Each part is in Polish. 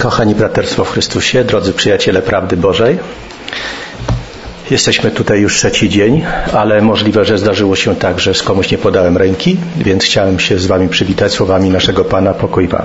Kochani braterstwo w Chrystusie, drodzy przyjaciele prawdy Bożej, jesteśmy tutaj już trzeci dzień, ale możliwe, że zdarzyło się tak, że z komuś nie podałem ręki, więc chciałem się z Wami przywitać słowami naszego Pana, pokój Wam.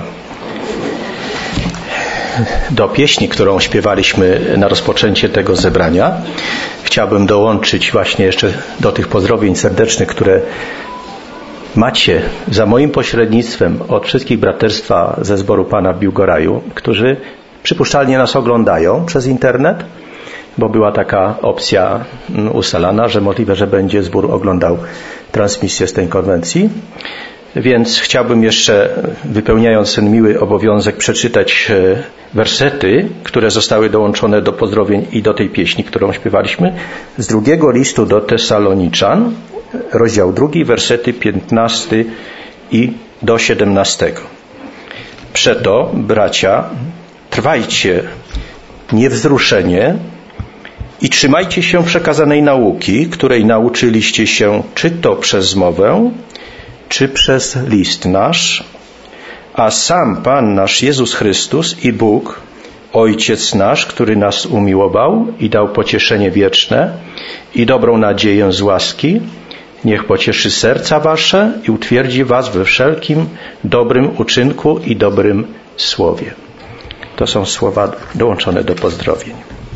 Do pieśni, którą śpiewaliśmy na rozpoczęcie tego zebrania, chciałbym dołączyć właśnie jeszcze do tych pozdrowień serdecznych, które macie za moim pośrednictwem od wszystkich braterstwa ze zboru Pana w Biłgoraju, którzy przypuszczalnie nas oglądają przez internet, bo była taka opcja ustalana, że możliwe, że będzie zbór oglądał transmisję z tej konwencji. Więc chciałbym jeszcze, wypełniając ten miły obowiązek, przeczytać wersety, które zostały dołączone do pozdrowień i do tej pieśni, którą śpiewaliśmy, z drugiego listu do Tesaloniczan, rozdział 2, wersety 15 i do 17. Przeto, bracia, trwajcie niewzruszenie i trzymajcie się przekazanej nauki, której nauczyliście się czy to przez mowę, czy przez list nasz, a sam Pan nasz Jezus Chrystus i Bóg, Ojciec nasz, który nas umiłował i dał pocieszenie wieczne i dobrą nadzieję z łaski, niech pocieszy serca wasze i utwierdzi was we wszelkim dobrym uczynku i dobrym słowie. To są słowa dołączone do pozdrowień.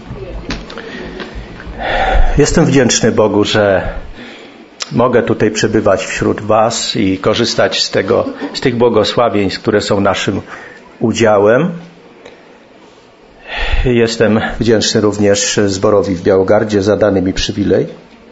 Jestem wdzięczny Bogu, że mogę tutaj przebywać wśród was i korzystać z tych błogosławieństw, które są naszym udziałem. Jestem wdzięczny również zborowi w Białogardzie za dany mi przywilej.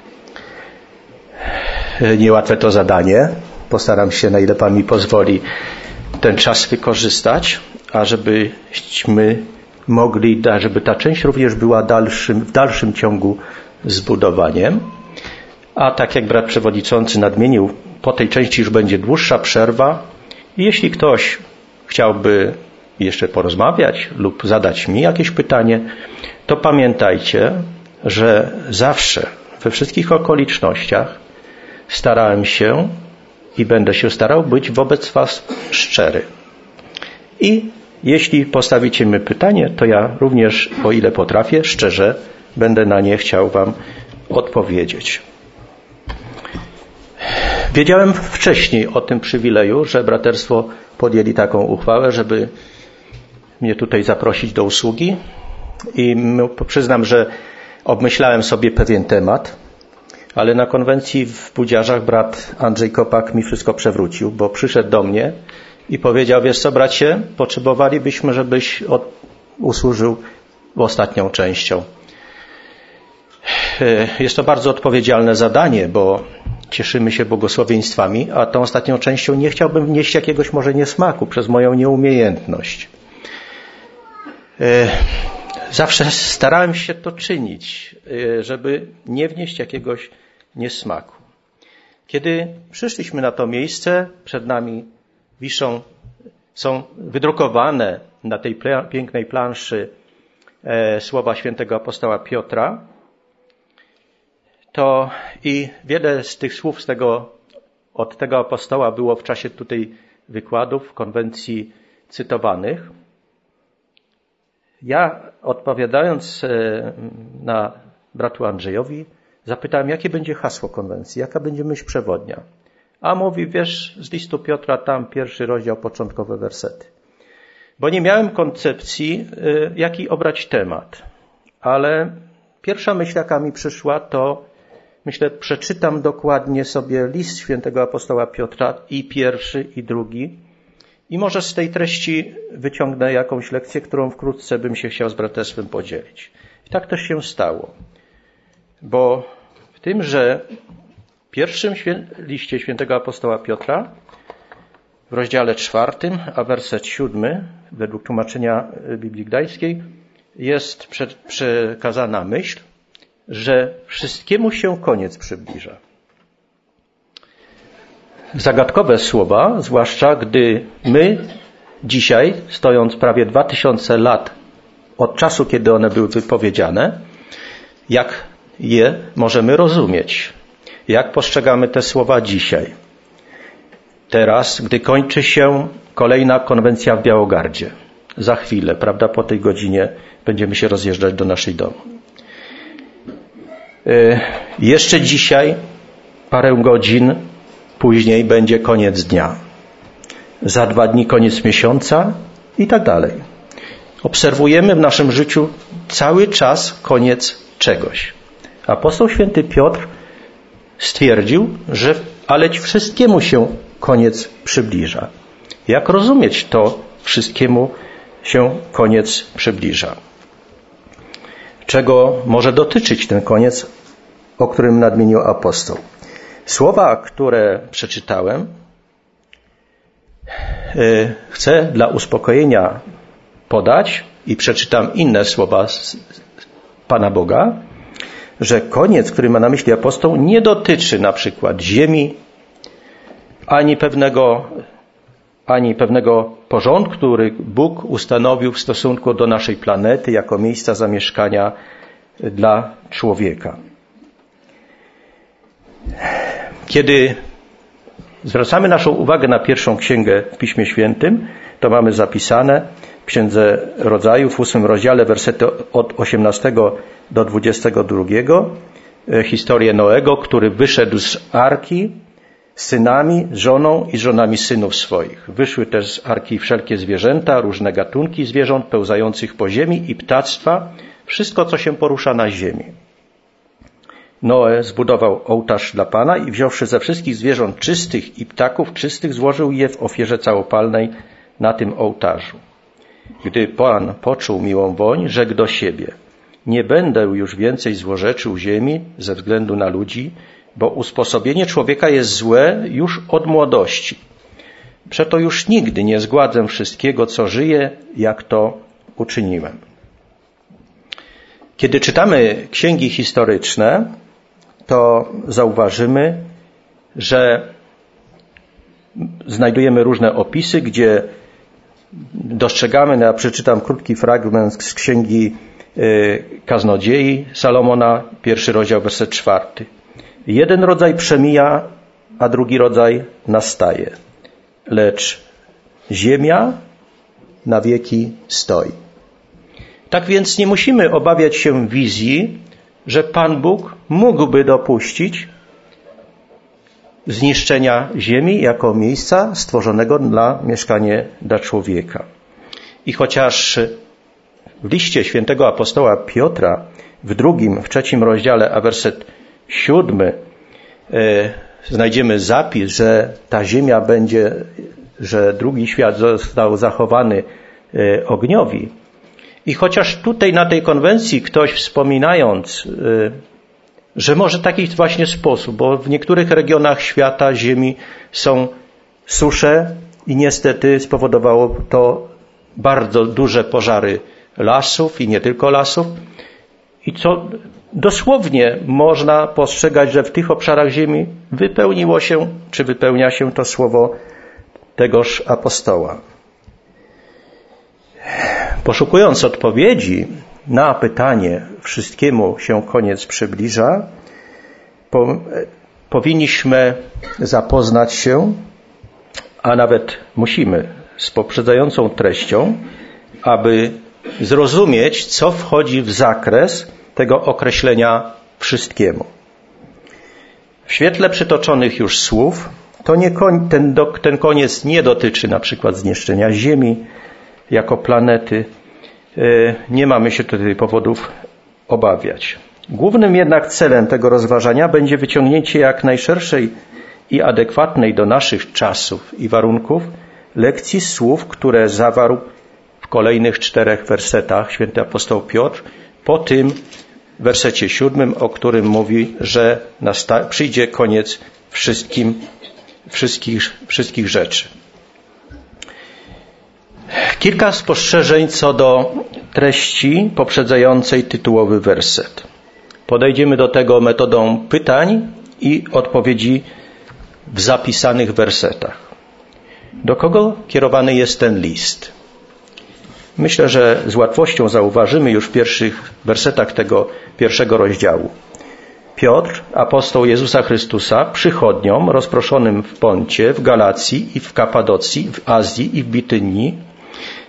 Niełatwe to zadanie. Postaram się, na ile Pan mi pozwoli, ten czas wykorzystać, a żebyśmy mogli, żeby ta część również była w dalszym ciągu zbudowaniem. A tak jak brat przewodniczący nadmienił, po tej części już będzie dłuższa przerwa. I jeśli ktoś chciałby jeszcze porozmawiać lub zadać mi jakieś pytanie, to pamiętajcie, że zawsze, we wszystkich okolicznościach starałem się i będę się starał być wobec was szczery. I jeśli postawicie mi pytanie, to ja również, o ile potrafię, szczerze będę na nie chciał wam odpowiedzieć. Wiedziałem wcześniej o tym przywileju, że braterstwo podjęli taką uchwałę, żeby mnie tutaj zaprosić do usługi i przyznam, że obmyślałem sobie pewien temat, ale na konwencji w Budziarzach brat Andrzej Kopak mi wszystko przewrócił, bo przyszedł do mnie i powiedział: wiesz co, bracie, potrzebowalibyśmy, żebyś usłużył ostatnią częścią. Jest to bardzo odpowiedzialne zadanie, bo cieszymy się błogosławieństwami, a tą ostatnią częścią nie chciałbym wnieść jakiegoś może niesmaku przez moją nieumiejętność. Zawsze starałem się to czynić, żeby nie wnieść jakiegoś niesmaku. Kiedy przyszliśmy na to miejsce, przed nami są wydrukowane na tej pięknej planszy słowa świętego apostoła Piotra, to i wiele z tych słów od tego apostoła było w czasie tutaj wykładów, konwencji cytowanych. Ja, odpowiadając na bratu Andrzejowi, zapytałem, jakie będzie hasło konwencji, jaka będzie myśl przewodnia. A mówi, wiesz, z listu Piotra, tam 1 rozdział, początkowe wersety. Bo nie miałem koncepcji, jaki obrać temat. Ale pierwsza myśl, jaka mi przyszła, to myślę, przeczytam dokładnie sobie list świętego apostoła Piotra, i 1, i 2. I może z tej treści wyciągnę jakąś lekcję, którą wkrótce bym się chciał z braterstwem podzielić. I tak też się stało. Bo w tymże pierwszym liście świętego apostoła Piotra, w rozdziale 4, a werset 7, według tłumaczenia Biblii Gdańskiej, jest przekazana myśl, że wszystkiemu się koniec przybliża. Zagadkowe słowa, zwłaszcza gdy my dzisiaj, stojąc prawie 2000 lat od czasu, kiedy one były wypowiedziane, jak je możemy rozumieć, jak postrzegamy te słowa dzisiaj. Teraz, gdy kończy się kolejna konwencja w Białogardzie, za chwilę, prawda, po tej godzinie będziemy się rozjeżdżać do naszych domów. Jeszcze dzisiaj, parę godzin później będzie koniec dnia. Za 2 dni koniec miesiąca i tak dalej. Obserwujemy w naszym życiu cały czas koniec czegoś. Apostoł święty Piotr stwierdził, że ale wszystkiemu się koniec przybliża. Jak rozumieć to wszystkiemu się koniec przybliża? Czego może dotyczyć ten koniec, o którym nadmienił apostoł? Słowa, które przeczytałem, chcę dla uspokojenia podać i przeczytam inne słowa z Pana Boga, że koniec, który ma na myśli apostoł, nie dotyczy na przykład ziemi, ani pewnego porządku, który Bóg ustanowił w stosunku do naszej planety jako miejsca zamieszkania dla człowieka. Kiedy zwracamy naszą uwagę na pierwszą księgę w Piśmie Świętym, to mamy zapisane w Księdze Rodzaju w 8 rozdziale wersety od 18 do 22 historię Noego, który wyszedł z arki z synami, z żoną i żonami synów swoich. Wyszły też z arki wszelkie zwierzęta, różne gatunki zwierząt pełzających po ziemi i ptactwa, wszystko, co się porusza na ziemi. Noe zbudował ołtarz dla Pana i wziąwszy ze wszystkich zwierząt czystych i ptaków czystych, złożył je w ofierze całopalnej na tym ołtarzu. Gdy Pan poczuł miłą woń, rzekł do siebie: nie będę już więcej złorzeczył ziemi ze względu na ludzi, bo usposobienie człowieka jest złe już od młodości. Przeto już nigdy nie zgładzę wszystkiego, co żyje, jak to uczyniłem. Kiedy czytamy księgi historyczne, to zauważymy, że znajdujemy różne opisy, gdzie dostrzegamy, ja przeczytam krótki fragment z księgi Kaznodziei Salomona, 1 rozdział, werset 4. Jeden rodzaj przemija, a drugi rodzaj nastaje, lecz ziemia na wieki stoi. Tak więc nie musimy obawiać się wizji, że Pan Bóg mógłby dopuścić zniszczenia ziemi jako miejsca stworzonego dla mieszkania dla człowieka. I chociaż w liście świętego apostoła Piotra w 2, w 3 rozdziale, a werset 7 znajdziemy zapis, że ta ziemia będzie, że drugi świat został zachowany ogniowi. I chociaż tutaj na tej konwencji ktoś wspominając, że może taki właśnie sposób, bo w niektórych regionach świata, ziemi są susze i niestety spowodowało to bardzo duże pożary lasów i nie tylko lasów. I co dosłownie można postrzegać, że w tych obszarach ziemi wypełniło się, czy wypełnia się to słowo tegoż apostoła. Poszukując odpowiedzi na pytanie, wszystkiemu się koniec przybliża, powinniśmy zapoznać się, a nawet musimy, z poprzedzającą treścią, aby zrozumieć, co wchodzi w zakres tego określenia wszystkiemu. W świetle przytoczonych już słów, to ten koniec nie dotyczy na przykład zniszczenia Ziemi jako planety. Nie mamy się tutaj powodów obawiać. Głównym jednak celem tego rozważania będzie wyciągnięcie jak najszerszej i adekwatnej do naszych czasów i warunków lekcji słów, które zawarł w kolejnych 4 wersetach święty apostoł Piotr, po tym wersecie 7, o którym mówi, że przyjdzie koniec wszystkich rzeczy. Kilka spostrzeżeń co do treści poprzedzającej tytułowy werset. Podejdziemy do tego metodą pytań i odpowiedzi w zapisanych wersetach. Do kogo kierowany jest ten list? Myślę, że z łatwością zauważymy już w pierwszych wersetach tego 1 rozdziału. Piotr, apostoł Jezusa Chrystusa, przychodniom rozproszonym w Poncie, w Galacji i w Kapadocji, w Azji i w Bitynii,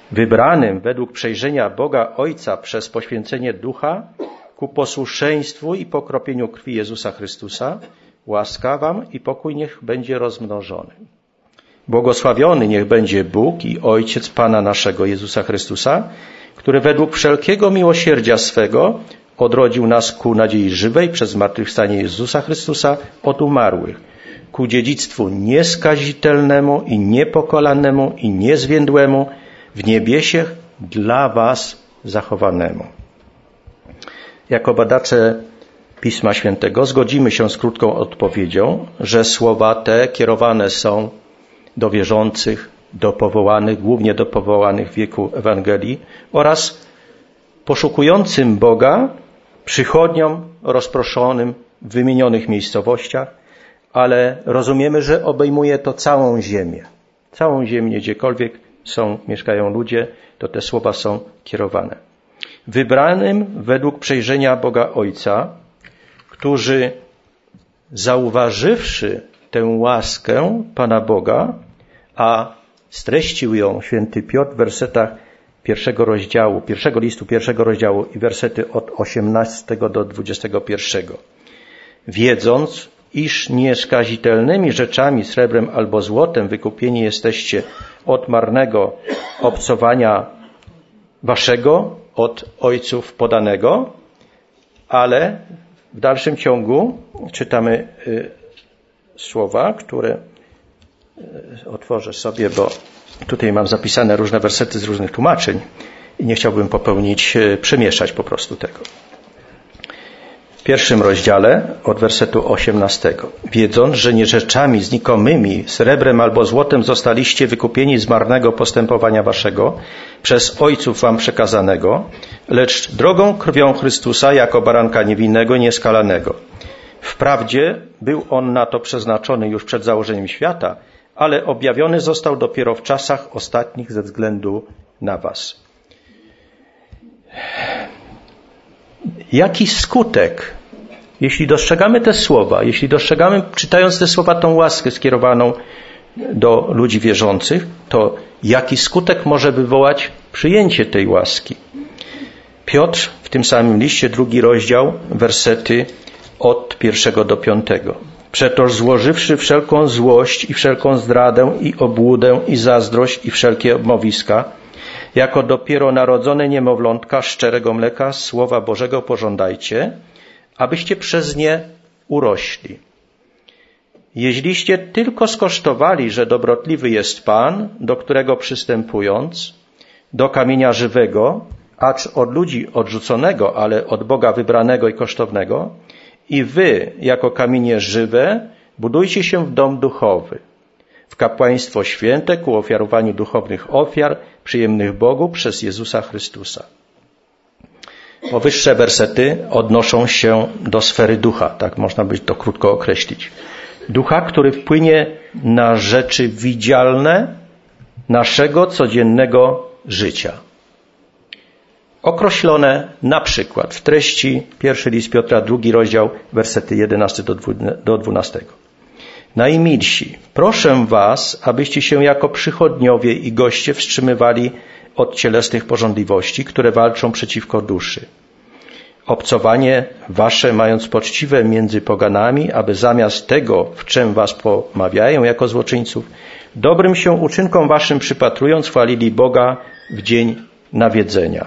wybranym według przejrzenia Boga Ojca przez poświęcenie Ducha ku posłuszeństwu i pokropieniu krwi Jezusa Chrystusa, łaska wam i pokój niech będzie rozmnożony. Błogosławiony niech będzie Bóg i Ojciec Pana naszego Jezusa Chrystusa, który według wszelkiego miłosierdzia swego odrodził nas ku nadziei żywej przez zmartwychwstanie Jezusa Chrystusa od umarłych, ku dziedzictwu nieskazitelnemu i niepokolanemu i niezwiędłemu w niebiesiech dla was zachowanemu. Jako badacze Pisma Świętego zgodzimy się z krótką odpowiedzią, że słowa te kierowane są do wierzących, do powołanych, głównie do powołanych w wieku Ewangelii oraz poszukującym Boga, przychodniom rozproszonym w wymienionych miejscowościach, ale rozumiemy, że obejmuje to całą ziemię. Całą ziemię, gdziekolwiek mieszkają ludzie, to te słowa są kierowane. Wybranym według przejrzenia Boga Ojca, którzy zauważywszy tę łaskę Pana Boga, a streścił ją święty Piotr w wersetach pierwszego rozdziału i wersety od 18 do 21. Wiedząc, iż nieskazitelnymi rzeczami, srebrem albo złotem wykupieni jesteście od marnego obcowania waszego, od ojców podanego, ale w dalszym ciągu czytamy słowa, które otworzę sobie, bo tutaj mam zapisane różne wersety z różnych tłumaczeń i nie chciałbym przemieszać po prostu tego. W pierwszym rozdziale od wersetu 18. Wiedząc, że nie rzeczami znikomymi, srebrem albo złotem zostaliście wykupieni z marnego postępowania waszego, przez ojców wam przekazanego, lecz drogą krwią Chrystusa jako baranka niewinnego i nieskalanego. Wprawdzie był on na to przeznaczony już przed założeniem świata, ale objawiony został dopiero w czasach ostatnich ze względu na was. Jaki skutek, jeśli dostrzegamy te słowa, jeśli dostrzegamy, czytając te słowa, tą łaskę skierowaną do ludzi wierzących, to jaki skutek może wywołać przyjęcie tej łaski? Piotr w tym samym liście, 2 rozdział, wersety od 1 do 5. Przetoż złożywszy wszelką złość i wszelką zdradę i obłudę i zazdrość i wszelkie obmowiska, jako dopiero narodzone niemowlątka szczerego mleka Słowa Bożego pożądajcie, abyście przez nie urośli. Jeźliście tylko skosztowali, że dobrotliwy jest Pan, do którego przystępując, do kamienia żywego, acz od ludzi odrzuconego, ale od Boga wybranego i kosztownego, i wy, jako kamienie żywe, budujcie się w dom duchowy, w kapłaństwo święte ku ofiarowaniu duchownych ofiar, przyjemnych Bogu przez Jezusa Chrystusa. Powyższe wersety odnoszą się do sfery ducha, tak można by to krótko określić. Ducha, który wpłynie na rzeczy widzialne naszego codziennego życia. Określone na przykład w treści 1 list Piotra, 2 rozdział, wersety 11 do 12. Najmilsi, proszę was, abyście się jako przychodniowie i goście wstrzymywali od cielesnych pożądliwości, które walczą przeciwko duszy. Obcowanie wasze mając poczciwe między poganami, aby zamiast tego, w czym was pomawiają jako złoczyńców, dobrym się uczynkom waszym przypatrując, chwalili Boga w dzień nawiedzenia.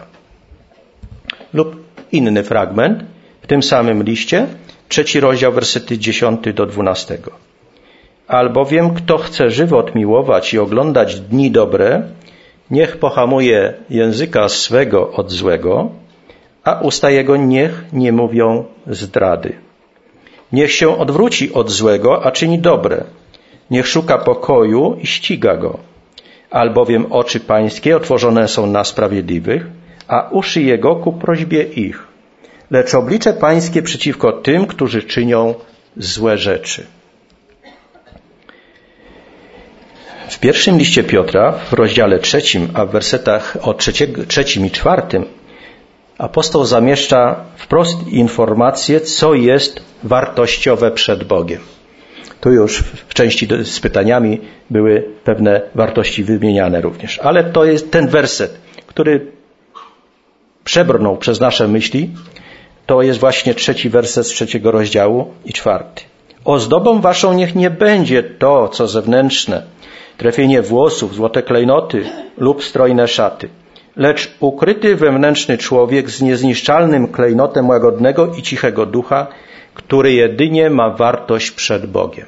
Lub inny fragment w tym samym liście, 3 rozdział, wersety 10 do 12. Albowiem kto chce żywot miłować i oglądać dni dobre, niech pohamuje języka swego od złego, a usta jego niech nie mówią zdrady. Niech się odwróci od złego, a czyni dobre. Niech szuka pokoju i ściga go. Albowiem oczy pańskie otworzone są na sprawiedliwych, a uszy jego ku prośbie ich. Lecz oblicze pańskie przeciwko tym, którzy czynią złe rzeczy. W pierwszym liście Piotra, w rozdziale 3, a w wersetach od 3 i 4, apostoł zamieszcza wprost informację, co jest wartościowe przed Bogiem. Tu już w części z pytaniami były pewne wartości wymieniane również. Ale to jest ten werset, który przebrnął przez nasze myśli. To jest właśnie 3 werset z 3 rozdziału i 4. Ozdobą waszą niech nie będzie to, co zewnętrzne, trefienie włosów, złote klejnoty lub strojne szaty, lecz ukryty wewnętrzny człowiek z niezniszczalnym klejnotem łagodnego i cichego ducha, który jedynie ma wartość przed Bogiem.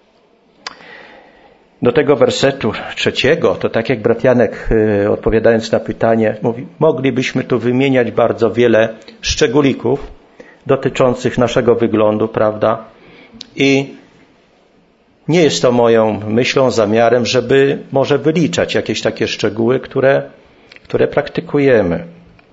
Do tego wersetu 3, to tak jak brat Janek, odpowiadając na pytanie, mówi, moglibyśmy tu wymieniać bardzo wiele szczególików dotyczących naszego wyglądu, prawda? I nie jest to moją myślą, zamiarem, żeby może wyliczać jakieś takie szczegóły, które praktykujemy.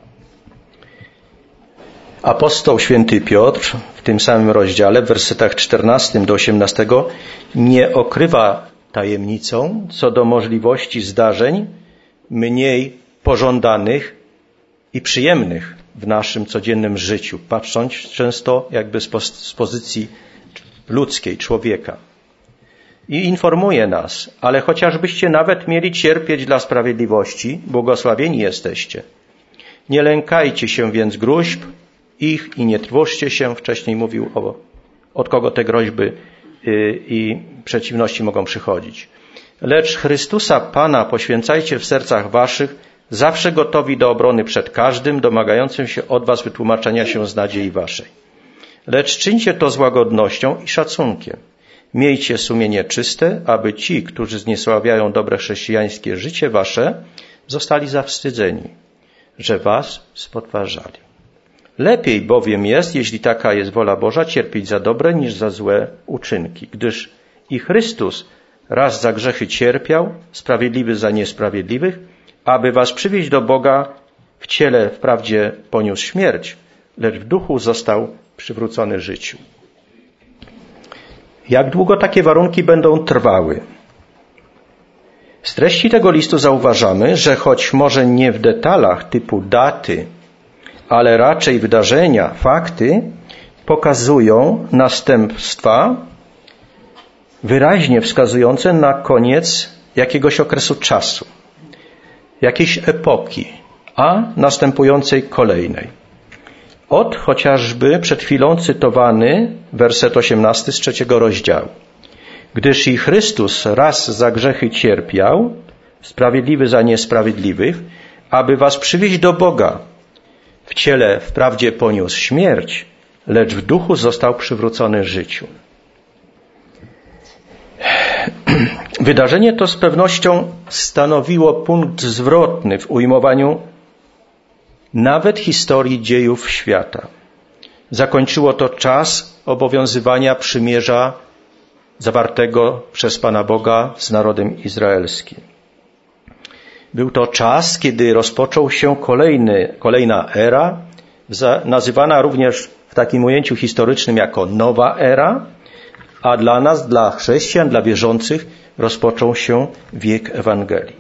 Apostoł święty Piotr w tym samym rozdziale, w wersetach 14 do 18 nie okrywa tajemnicą co do możliwości zdarzeń mniej pożądanych i przyjemnych w naszym codziennym życiu, patrząc często jakby z pozycji ludzkiej, człowieka. I informuje nas, ale chociażbyście nawet mieli cierpieć dla sprawiedliwości, błogosławieni jesteście. Nie lękajcie się więc gróźb ich i nie trwożcie się. Wcześniej mówił od kogo te groźby i przeciwności mogą przychodzić. Lecz Chrystusa Pana poświęcajcie w sercach waszych, zawsze gotowi do obrony przed każdym, domagającym się od was wytłumaczenia się z nadziei waszej. Lecz czyńcie to z łagodnością i szacunkiem. Miejcie sumienie czyste, aby ci, którzy zniesławiają dobre chrześcijańskie życie wasze, zostali zawstydzeni, że was spodważali. Lepiej bowiem jest, jeśli taka jest wola Boża, cierpieć za dobre niż za złe uczynki, gdyż i Chrystus raz za grzechy cierpiał, sprawiedliwy za niesprawiedliwych, aby was przywieźć do Boga, w ciele wprawdzie poniósł śmierć, lecz w duchu został przywrócony życiu. Jak długo takie warunki będą trwały? Z treści tego listu zauważamy, że choć może nie w detalach typu daty, ale raczej wydarzenia, fakty pokazują następstwa wyraźnie wskazujące na koniec jakiegoś okresu czasu, jakiejś epoki, a następującej kolejnej. Od chociażby przed chwilą cytowany werset 18 z 3 rozdziału. Gdyż i Chrystus raz za grzechy cierpiał, sprawiedliwy za niesprawiedliwych, aby was przywieźć do Boga. W ciele wprawdzie poniósł śmierć, lecz w duchu został przywrócony życiu. Wydarzenie to z pewnością stanowiło punkt zwrotny w ujmowaniu nawet historii dziejów świata. Zakończyło to czas obowiązywania przymierza zawartego przez Pana Boga z narodem izraelskim. Był to czas, kiedy rozpoczął się kolejna era, nazywana również w takim ujęciu historycznym jako nowa era, a dla nas, dla chrześcijan, dla wierzących rozpoczął się wiek Ewangelii.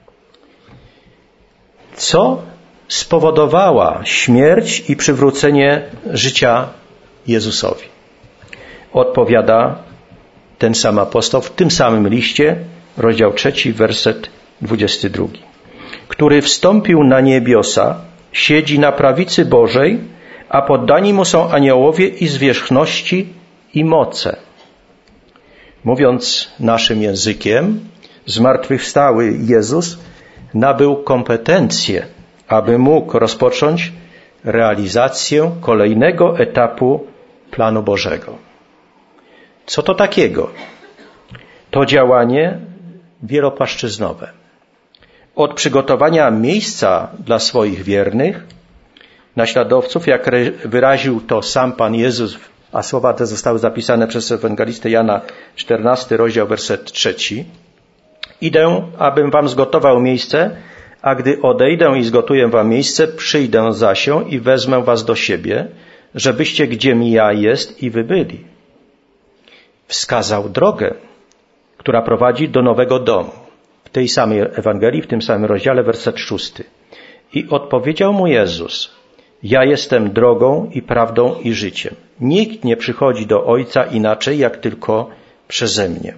Co spowodowała śmierć i przywrócenie życia Jezusowi? Odpowiada ten sam apostoł w tym samym liście, rozdział 3, werset 22. Który wstąpił na niebiosa, siedzi na prawicy Bożej, a poddani mu są aniołowie i zwierzchności i moce. Mówiąc naszym językiem, zmartwychwstały Jezus nabył kompetencje, aby mógł rozpocząć realizację kolejnego etapu planu Bożego. Co to takiego? To działanie wielopłaszczyznowe. Od przygotowania miejsca dla swoich wiernych, naśladowców, jak wyraził to sam Pan Jezus, a słowa te zostały zapisane przez ewangelistę Jana, 14 rozdział, werset 3. Idę, abym wam zgotował miejsce, a gdy odejdę i zgotuję wam miejsce, przyjdę za się i wezmę was do siebie, żebyście gdziem ja jest i wy byli. Wskazał drogę, która prowadzi do nowego domu. W tej samej Ewangelii, w tym samym rozdziale, werset 6. I odpowiedział mu Jezus: ja jestem drogą i prawdą i życiem. Nikt nie przychodzi do Ojca inaczej, jak tylko przeze mnie.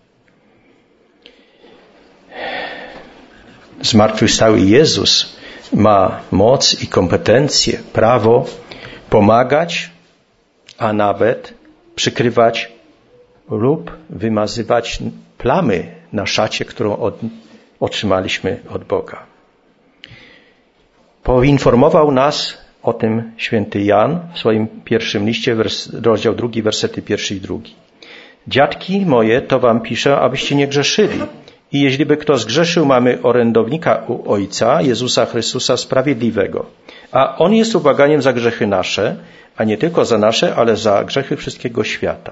Zmartwychwstały Jezus ma moc i kompetencje, prawo pomagać, a nawet przykrywać lub wymazywać plamy na szacie, którą otrzymaliśmy od Boga. Poinformował nas o tym święty Jan w swoim pierwszym liście, rozdział 2, wersety 1 i 2. Dziadki moje, to wam piszę, abyście nie grzeszyli. I jeśliby kto zgrzeszył, mamy orędownika u Ojca, Jezusa Chrystusa Sprawiedliwego. A On jest ubłaganiem za grzechy nasze, a nie tylko za nasze, ale za grzechy wszystkiego świata.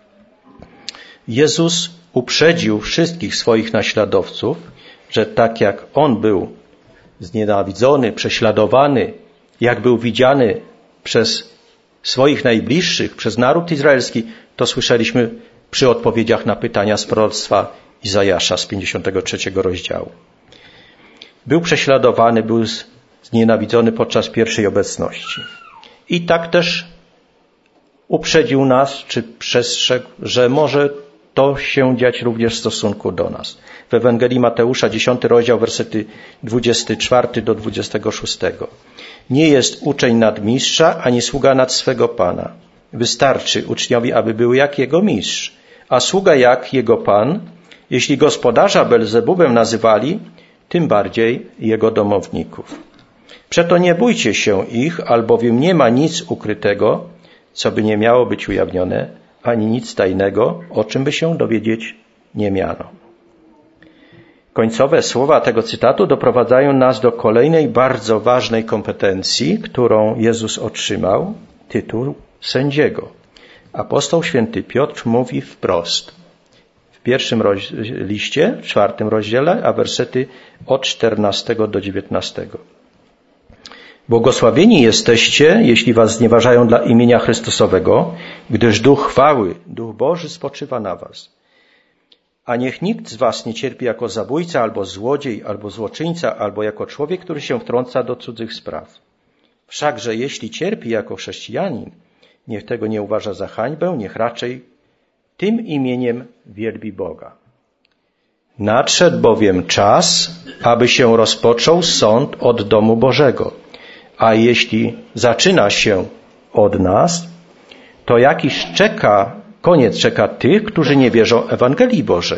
Jezus uprzedził wszystkich swoich naśladowców, że tak jak On był znienawidzony, prześladowany, jak był widziany przez swoich najbliższych, przez naród izraelski, to słyszeliśmy przy odpowiedziach na pytania z proroctwa Izajasza z 53 rozdziału. Był prześladowany, był znienawidzony podczas pierwszej obecności. I tak też uprzedził nas, czy przestrzegł, że może to się dziać również w stosunku do nas. W Ewangelii Mateusza, 10 rozdział, wersety 24 do 26. Nie jest uczeń nad mistrza, ani sługa nad swego Pana. Wystarczy uczniowi, aby był jak jego mistrz, a sługa jak jego Pan. Jeśli gospodarza Belzebubem nazywali, tym bardziej jego domowników. Przeto nie bójcie się ich, albowiem nie ma nic ukrytego, co by nie miało być ujawnione, ani nic tajnego, o czym by się dowiedzieć nie miano. Końcowe słowa tego cytatu doprowadzają nas do kolejnej bardzo ważnej kompetencji, którą Jezus otrzymał, tytuł sędziego. Apostoł święty Piotr mówi wprost w pierwszym liście, w 4 rozdziale, a wersety od 14 do 19. Błogosławieni jesteście, jeśli was znieważają dla imienia Chrystusowego, gdyż Duch chwały, Duch Boży spoczywa na was. A niech nikt z was nie cierpi jako zabójca, albo złodziej, albo złoczyńca, albo jako człowiek, który się wtrąca do cudzych spraw. Wszakże jeśli cierpi jako chrześcijanin, niech tego nie uważa za hańbę, niech raczej tym imieniem wielbi Boga. Nadszedł bowiem czas, aby się rozpoczął sąd od domu Bożego. A jeśli zaczyna się od nas, to jakiś koniec czeka tych, którzy nie wierzą Ewangelii Bożej.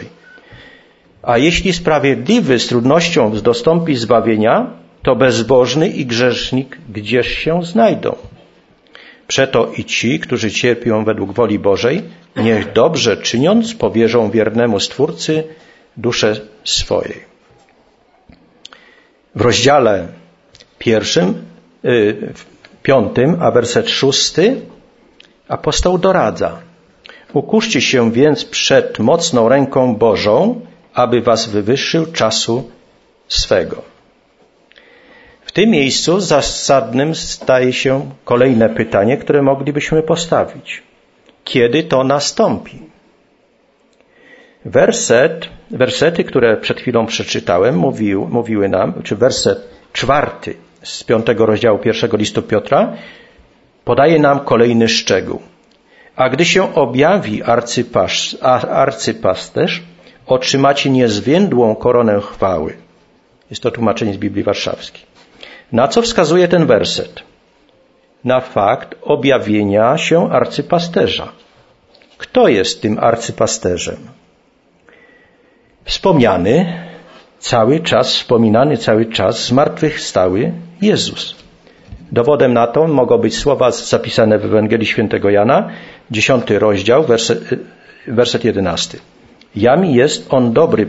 A jeśli sprawiedliwy z trudnością dostąpi zbawienia, to bezbożny i grzesznik gdzież się znajdą. Przeto i ci, którzy cierpią według woli Bożej, niech dobrze czyniąc powierzą wiernemu Stwórcy dusze swojej. W rozdziale 5, a werset 6 apostoł doradza: ukuszcie się więc przed mocną ręką Bożą, aby was wywyższył czasu swego. W tym miejscu zasadnym staje się kolejne pytanie, które moglibyśmy postawić. Kiedy to nastąpi? Wersety, które przed chwilą przeczytałem, mówiły nam, czy werset 4 z 5 rozdziału 1 listu Piotra podaje nam kolejny szczegół. A gdy się objawi arcypasterz, otrzymacie niezwiędłą koronę chwały. Jest to tłumaczenie z Biblii Warszawskiej. Na co wskazuje ten werset? Na fakt objawienia się arcypasterza. Kto jest tym arcypasterzem? Wspominany cały czas zmartwychwstały Jezus. Dowodem na to mogą być słowa zapisane w Ewangelii Świętego Jana, 10 rozdział, werset 11. Jam jest on dobry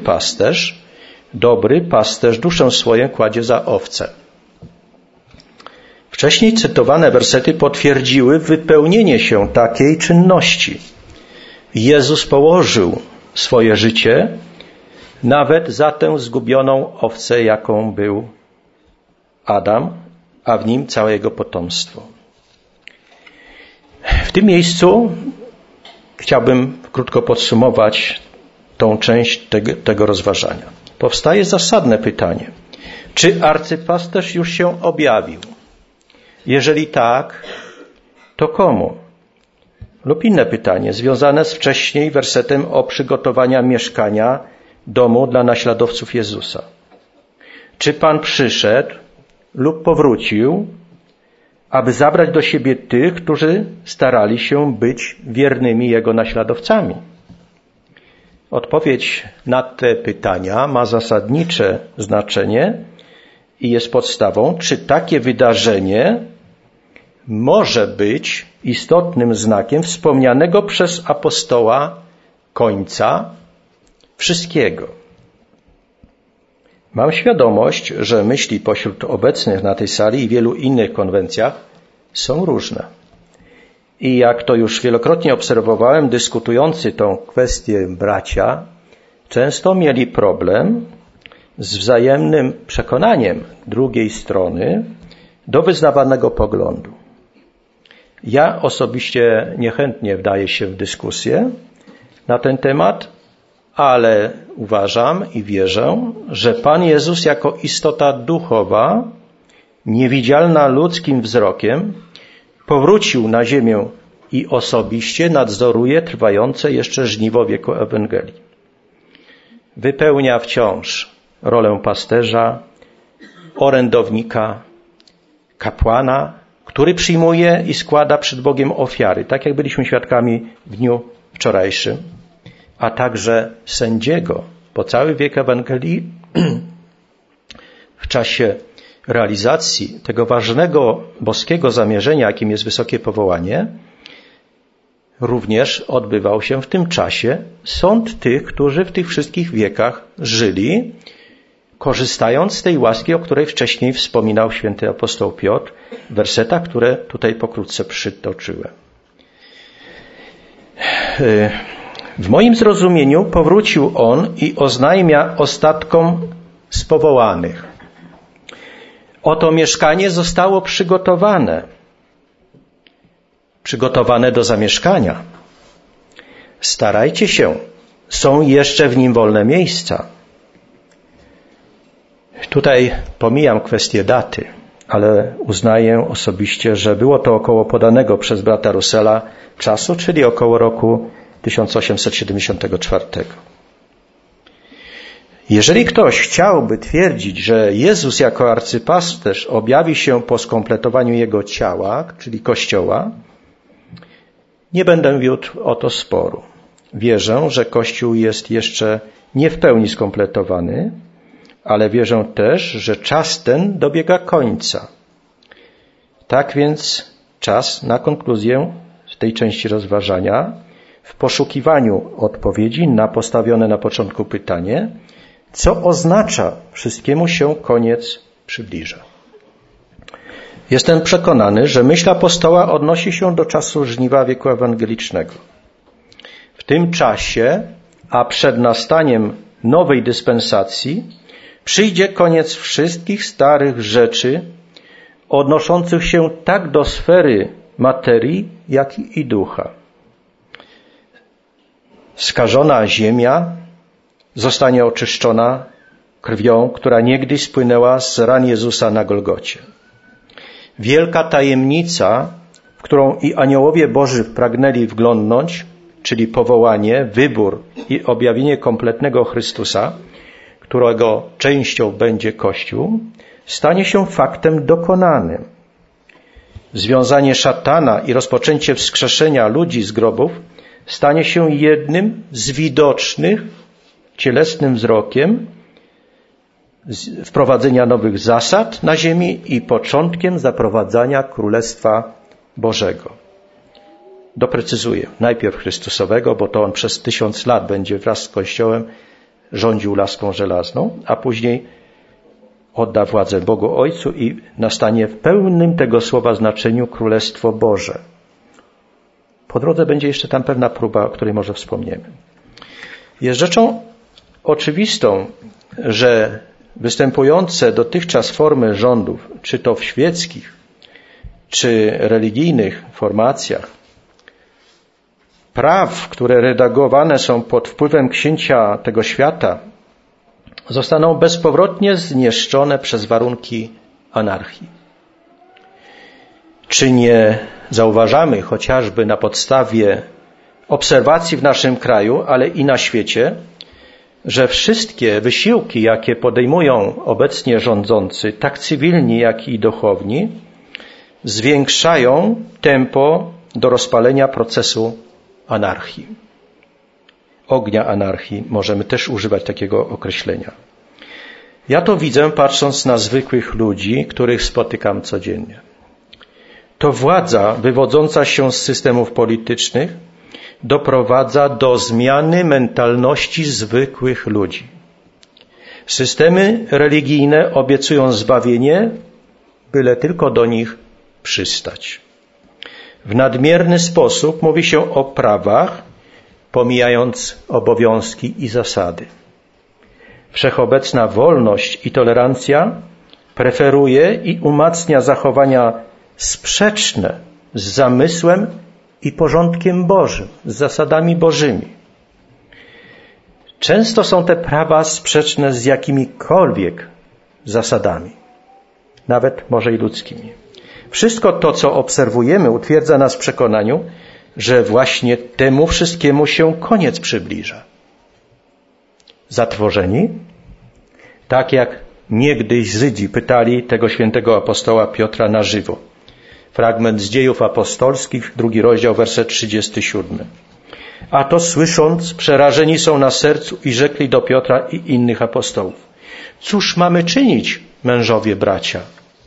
pasterz duszę swoją kładzie za owce. Wcześniej cytowane wersety potwierdziły wypełnienie się takiej czynności. Jezus położył swoje życie nawet za tę zgubioną owcę, jaką był Adam, a w nim całe jego potomstwo. W tym miejscu chciałbym krótko podsumować tą część tego rozważania. Powstaje zasadne pytanie. Czy arcypasterz już się objawił? Jeżeli tak, to komu? Lub inne pytanie, związane z wcześniej wersetem o przygotowania mieszkania, domu dla naśladowców Jezusa. Czy Pan przyszedł lub powrócił, aby zabrać do siebie tych, którzy starali się być wiernymi Jego naśladowcami? Odpowiedź na te pytania ma zasadnicze znaczenie i jest podstawą, czy takie wydarzenie może być istotnym znakiem wspomnianego przez apostoła końca wszystkiego. Mam świadomość, że myśli pośród obecnych na tej sali i wielu innych konwencjach są różne. I jak to już wielokrotnie obserwowałem, dyskutujący tą kwestię bracia często mieli problem z wzajemnym przekonaniem drugiej strony do wyznawanego poglądu. Ja osobiście niechętnie wdaję się w dyskusję na ten temat, ale uważam i wierzę, że Pan Jezus jako istota duchowa, niewidzialna ludzkim wzrokiem, powrócił na ziemię i osobiście nadzoruje trwające jeszcze żniwo wieku Ewangelii. Wypełnia wciąż rolę pasterza, orędownika, kapłana, który przyjmuje i składa przed Bogiem ofiary, tak jak byliśmy świadkami w dniu wczorajszym, a także sędziego po cały wiek Ewangelii w czasie realizacji tego ważnego boskiego zamierzenia, jakim jest wysokie powołanie, również odbywał się w tym czasie sąd tych, którzy w tych wszystkich wiekach żyli, korzystając z tej łaski, o której wcześniej wspominał święty apostoł Piotr w wersetach, które tutaj pokrótce przytoczyłem. W moim zrozumieniu powrócił on i oznajmia ostatkom z powołanych. Oto mieszkanie zostało przygotowane do zamieszkania. Starajcie się, są jeszcze w nim wolne miejsca. Tutaj pomijam kwestię daty, ale uznaję osobiście, że było to około podanego przez brata Russella czasu, czyli około roku 1874. Jeżeli ktoś chciałby twierdzić, że Jezus jako arcypasterz objawi się po skompletowaniu Jego ciała, czyli Kościoła, nie będę wiódł o to sporu. Wierzę, że Kościół jest jeszcze nie w pełni skompletowany, ale wierzę też, że czas ten dobiega końca. Tak więc czas na konkluzję tej części rozważania w poszukiwaniu odpowiedzi na postawione na początku pytanie, co oznacza wszystkiemu się koniec przybliża. Jestem przekonany, że myśl apostoła odnosi się do czasu żniwa wieku ewangelicznego. W tym czasie, a przed nastaniem nowej dyspensacji, przyjdzie koniec wszystkich starych rzeczy odnoszących się tak do sfery materii, jak i ducha. Skażona ziemia zostanie oczyszczona krwią, która niegdyś spłynęła z ran Jezusa na Golgocie. Wielka tajemnica, w którą i aniołowie Boży pragnęli wglądnąć, czyli powołanie, wybór i objawienie kompletnego Chrystusa, którego częścią będzie Kościół, stanie się faktem dokonanym. Związanie szatana i rozpoczęcie wskrzeszenia ludzi z grobów stanie się jednym z widocznych cielesnym wzrokiem wprowadzenia nowych zasad na ziemi i początkiem zaprowadzania Królestwa Bożego. Doprecyzuję, najpierw Chrystusowego, bo to On przez 1000 lat będzie wraz z Kościołem rządził laską żelazną, a później odda władzę Bogu Ojcu i nastanie w pełnym tego słowa znaczeniu Królestwo Boże. Po drodze będzie jeszcze tam pewna próba, o której może wspomniemy. Jest rzeczą oczywistą, że występujące dotychczas formy rządów, czy to w świeckich, czy religijnych formacjach, praw, które redagowane są pod wpływem księcia tego świata, zostaną bezpowrotnie zniszczone przez warunki anarchii. Czy nie zauważamy chociażby na podstawie obserwacji w naszym kraju, ale i na świecie, że wszystkie wysiłki, jakie podejmują obecnie rządzący, tak cywilni, jak i duchowni, zwiększają tempo do rozpalenia procesu anarchii. Ognia anarchii, możemy też używać takiego określenia. Ja to widzę, patrząc na zwykłych ludzi, których spotykam codziennie. To władza wywodząca się z systemów politycznych doprowadza do zmiany mentalności zwykłych ludzi. Systemy religijne obiecują zbawienie, byle tylko do nich przystać. W nadmierny sposób mówi się o prawach, pomijając obowiązki i zasady. Wszechobecna wolność i tolerancja preferuje i umacnia zachowania sprzeczne z zamysłem i porządkiem Bożym, z zasadami Bożymi. Często są te prawa sprzeczne z jakimikolwiek zasadami, nawet może i ludzkimi. Wszystko to, co obserwujemy, utwierdza nas w przekonaniu, że właśnie temu wszystkiemu się koniec przybliża. Zatworzeni? Tak jak niegdyś Żydzi pytali tego świętego apostoła Piotra na żywo. Fragment z Dziejów Apostolskich, 2 rozdział, werset 37. A to słysząc, przerażeni są na sercu i rzekli do Piotra i innych apostołów. Cóż mamy czynić, mężowie, bracia?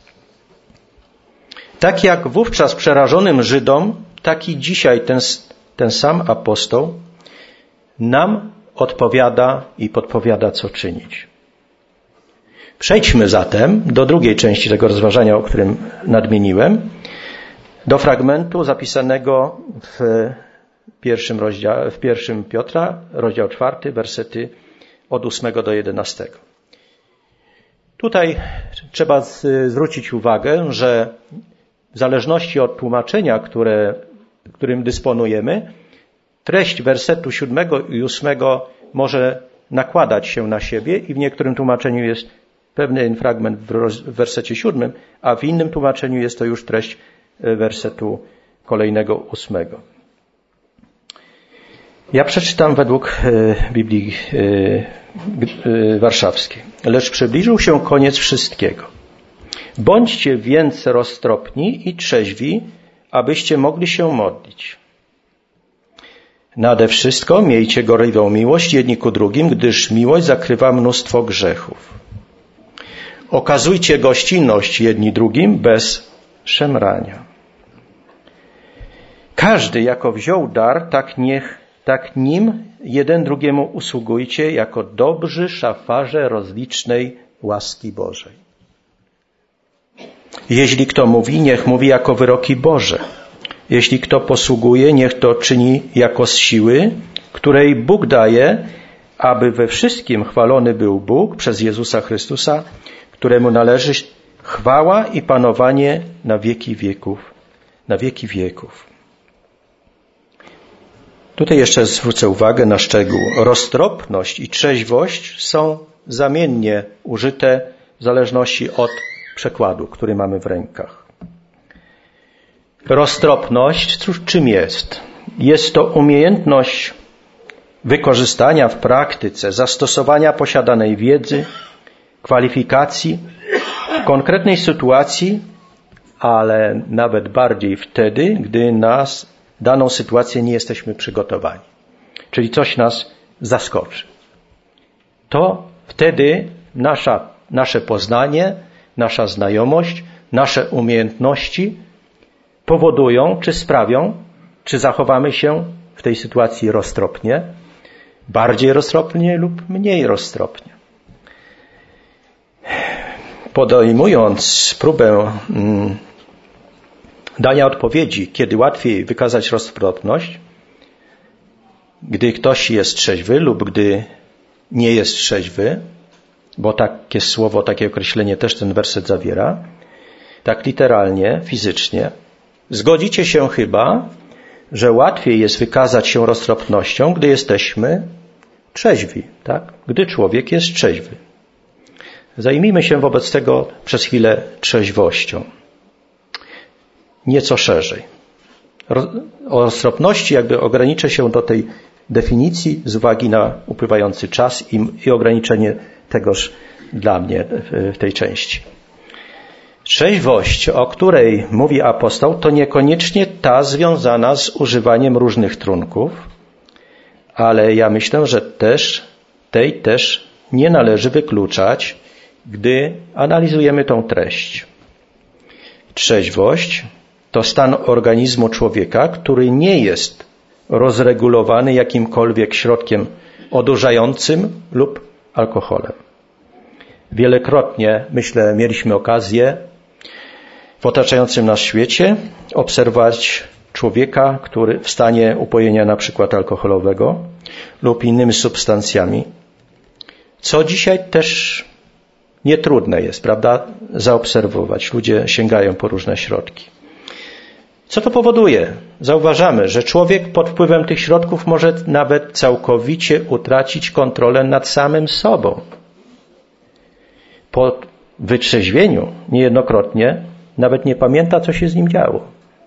Tak jak wówczas przerażonym Żydom, tak i dzisiaj ten sam apostoł nam odpowiada i podpowiada, co czynić. Przejdźmy zatem do drugiej części tego rozważania, o którym nadmieniłem, do fragmentu zapisanego w pierwszym Piotra, rozdział 4, wersety od 8 do 11. Tutaj trzeba zwrócić uwagę, że w zależności od tłumaczenia, którym dysponujemy, treść wersetu 7 i 8 może nakładać się na siebie i w niektórym tłumaczeniu jest pewien fragment w wersecie 7, a w innym tłumaczeniu jest to już treść wersetu kolejnego 8. Ja przeczytam według Biblii Warszawskiej. Lecz przybliżył się koniec wszystkiego. Bądźcie więc roztropni i trzeźwi, abyście mogli się modlić. Nade wszystko miejcie gorliwą miłość jedni ku drugim, gdyż miłość zakrywa mnóstwo grzechów. Okazujcie gościnność jedni drugim bez szemrania. Każdy jako wziął dar, tak nim jeden drugiemu usługujcie jako dobrzy szafarze rozlicznej łaski Bożej. Jeśli kto mówi, niech mówi jako wyroki Boże. Jeśli kto posługuje, niech to czyni jako z siły, której Bóg daje, aby we wszystkim chwalony był Bóg przez Jezusa Chrystusa, któremu należy chwała i panowanie na wieki wieków. Na wieki wieków. Tutaj jeszcze zwrócę uwagę na szczegół. Roztropność i trzeźwość są zamiennie użyte w zależności od przekładu, który mamy w rękach. Roztropność, cóż, czym jest? Jest to umiejętność wykorzystania w praktyce, zastosowania posiadanej wiedzy, kwalifikacji w konkretnej sytuacji, ale nawet bardziej wtedy, gdy daną sytuację nie jesteśmy przygotowani. Czyli coś nas zaskoczy. To wtedy nasze poznanie, nasza znajomość, nasze umiejętności powodują, czy sprawią, czy zachowamy się w tej sytuacji roztropnie, bardziej roztropnie lub mniej roztropnie. Podejmując próbę dania odpowiedzi, kiedy łatwiej wykazać roztropność, gdy ktoś jest trzeźwy lub gdy nie jest trzeźwy, bo takie słowo, takie określenie też ten werset zawiera, tak literalnie, fizycznie, zgodzicie się chyba, że łatwiej jest wykazać się roztropnością, gdy jesteśmy trzeźwi, tak? Gdy człowiek jest trzeźwy. Zajmijmy się wobec tego przez chwilę trzeźwością. nieco szerzej. O roztropności jakby ograniczę się do tej definicji z uwagi na upływający czas i ograniczenie tegoż dla mnie w tej części. Trzeźwość, o której mówi apostoł, to niekoniecznie ta związana z używaniem różnych trunków, ale ja myślę, że tej też nie należy wykluczać, gdy analizujemy tą treść. Trzeźwość to stan organizmu człowieka, który nie jest rozregulowany jakimkolwiek środkiem odurzającym lub alkoholem. Wielokrotnie, myślę, mieliśmy okazję w otaczającym nas świecie obserwować człowieka, który w stanie upojenia na przykład alkoholowego lub innymi substancjami, co dzisiaj też nietrudne jest, prawda, zaobserwować. Ludzie sięgają po różne środki. Co to powoduje? Zauważamy, że człowiek pod wpływem tych środków może nawet całkowicie utracić kontrolę nad samym sobą. Po wytrzeźwieniu niejednokrotnie nawet nie pamięta, co się z nim działo.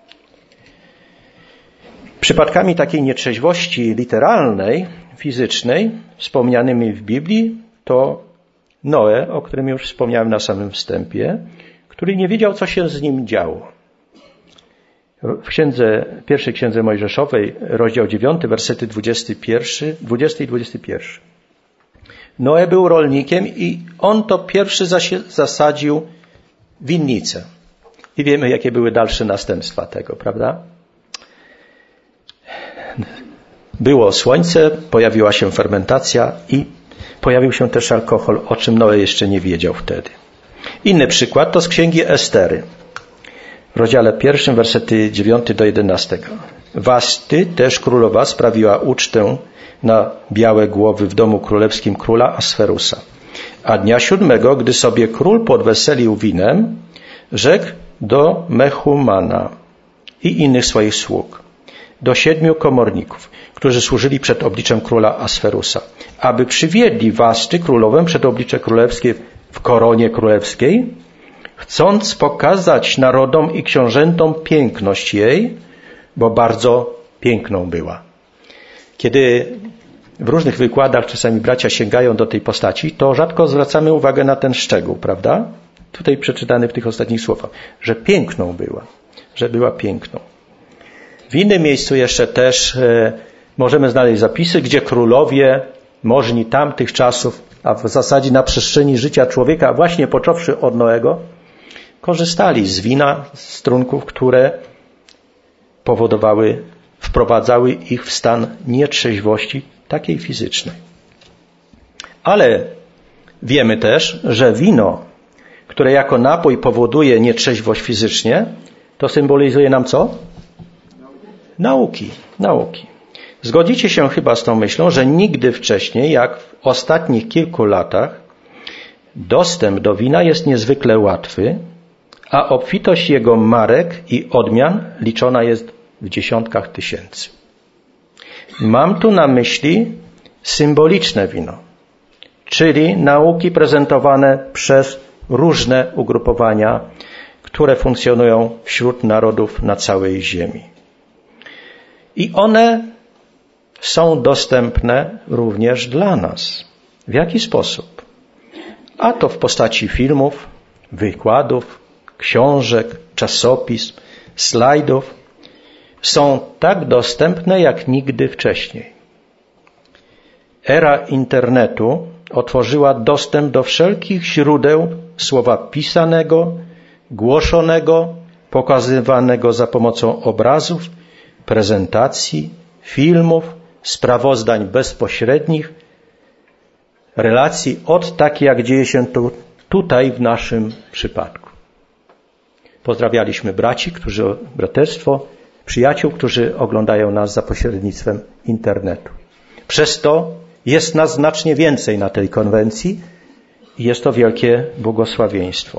Przypadkami takiej nietrzeźwości literalnej, fizycznej, wspomnianymi w Biblii, to Noe, o którym już wspomniałem na samym wstępie, który nie wiedział, co się z nim działo. W pierwszej księdze Mojżeszowej, rozdział 9, wersety 20 i 21. Noe był rolnikiem i on to pierwszy zasadził winnicę. I wiemy, jakie były dalsze następstwa tego, prawda? Było słońce, pojawiła się fermentacja i pojawił się też alkohol, o czym Noe jeszcze nie wiedział wtedy. Inny przykład to z księgi Estery. W rozdziale 1, wersety 9 do 11. Waszty, też królowa, sprawiła ucztę na białe głowy w domu królewskim króla Asferusa. A dnia 7, gdy sobie król podweselił winem, rzekł do Mechumana i innych swoich sług, do 7 komorników, którzy służyli przed obliczem króla Asferusa, aby przywiedli Waszty królowę przed oblicze królewskie w koronie królewskiej, chcąc pokazać narodom i książętom piękność jej, bo bardzo piękną była. Kiedy w różnych wykładach czasami bracia sięgają do tej postaci, to rzadko zwracamy uwagę na ten szczegół, prawda? Tutaj przeczytany w tych ostatnich słowach, że piękną była, że była piękną. W innym miejscu jeszcze też możemy znaleźć zapisy, gdzie królowie możni tamtych czasów, a w zasadzie na przestrzeni życia człowieka, właśnie począwszy od Noego, korzystali z wina, z trunków, które wprowadzały ich w stan nietrzeźwości takiej fizycznej. Ale wiemy też, że wino, które jako napój powoduje nietrzeźwość fizycznie, to symbolizuje nam co? Nauki. Zgodzicie się chyba z tą myślą, że nigdy wcześniej, jak w ostatnich kilku latach, dostęp do wina jest niezwykle łatwy, a obfitość jego marek i odmian liczona jest w dziesiątkach tysięcy. Mam tu na myśli symboliczne wino, czyli nauki prezentowane przez różne ugrupowania, które funkcjonują wśród narodów na całej ziemi. I one są dostępne również dla nas. W jaki sposób? A to w postaci filmów, wykładów, książek, czasopism, slajdów. Są tak dostępne jak nigdy wcześniej. Era internetu otworzyła dostęp do wszelkich źródeł słowa pisanego, głoszonego, pokazywanego za pomocą obrazów, prezentacji, filmów, sprawozdań bezpośrednich, relacji takie, jak dzieje się to tutaj w naszym przypadku. Pozdrawialiśmy braterstwo, przyjaciół, którzy oglądają nas za pośrednictwem internetu. Przez to jest nas znacznie więcej na tej konwencji i jest to wielkie błogosławieństwo.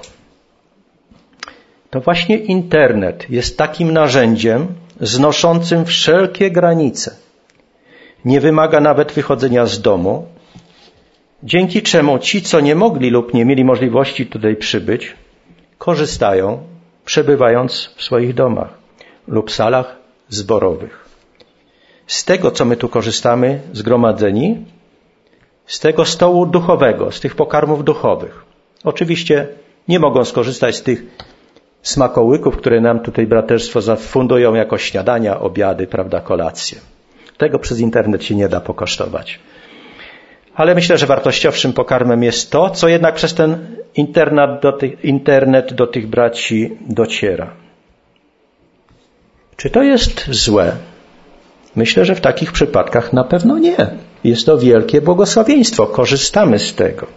To właśnie internet jest takim narzędziem znoszącym wszelkie granice. Nie wymaga nawet wychodzenia z domu, dzięki czemu ci, co nie mogli lub nie mieli możliwości tutaj przybyć, korzystają przebywając w swoich domach lub salach zborowych. Z tego, co my tu korzystamy, zgromadzeni, z tego stołu duchowego, z tych pokarmów duchowych. Oczywiście nie mogą skorzystać z tych smakołyków, które nam tutaj braterstwo zafundują jako śniadania, obiady, prawda, kolacje. Tego przez internet się nie da pokosztować. Ale myślę, że wartościowszym pokarmem jest to, co jednak przez ten internet do tych braci dociera. Czy to jest złe? Myślę, że w takich przypadkach na pewno nie. Jest to wielkie błogosławieństwo. Korzystamy z tego.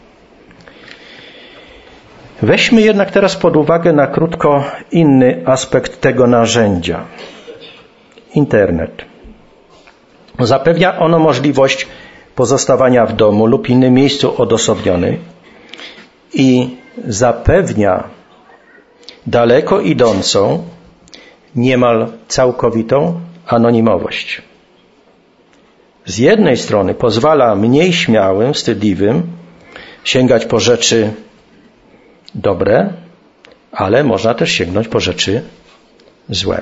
Weźmy jednak teraz pod uwagę na krótko inny aspekt tego narzędzia. Internet. Zapewnia ono możliwość pozostawania w domu lub innym miejscu odosobnionym i zapewnia daleko idącą, niemal całkowitą anonimowość. Z jednej strony pozwala mniej śmiałym, wstydliwym sięgać po rzeczy dobre, ale można też sięgnąć po rzeczy złe.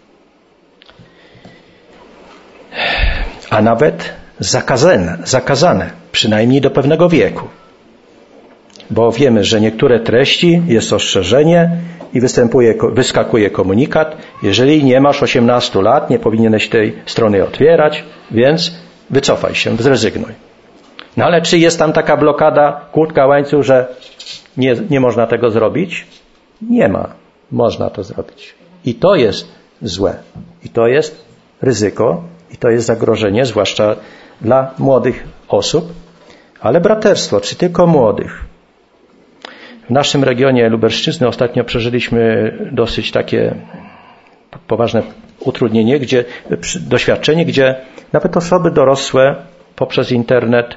A nawet zakazane, przynajmniej do pewnego wieku. Bo wiemy, że niektóre treści, jest ostrzeżenie i wyskakuje komunikat, jeżeli nie masz 18 lat, nie powinieneś tej strony otwierać, więc wycofaj się, zrezygnuj. No ale czy jest tam taka blokada, kłódka, łańcuch, że nie można tego zrobić? Nie ma. Można to zrobić. I to jest złe. I to jest ryzyko. I to jest zagrożenie, zwłaszcza dla młodych osób. Ale braterstwo, czy tylko młodych? W naszym regionie Lubelszczyzny ostatnio przeżyliśmy dosyć takie poważne utrudnienie, doświadczenie, gdzie nawet osoby dorosłe poprzez internet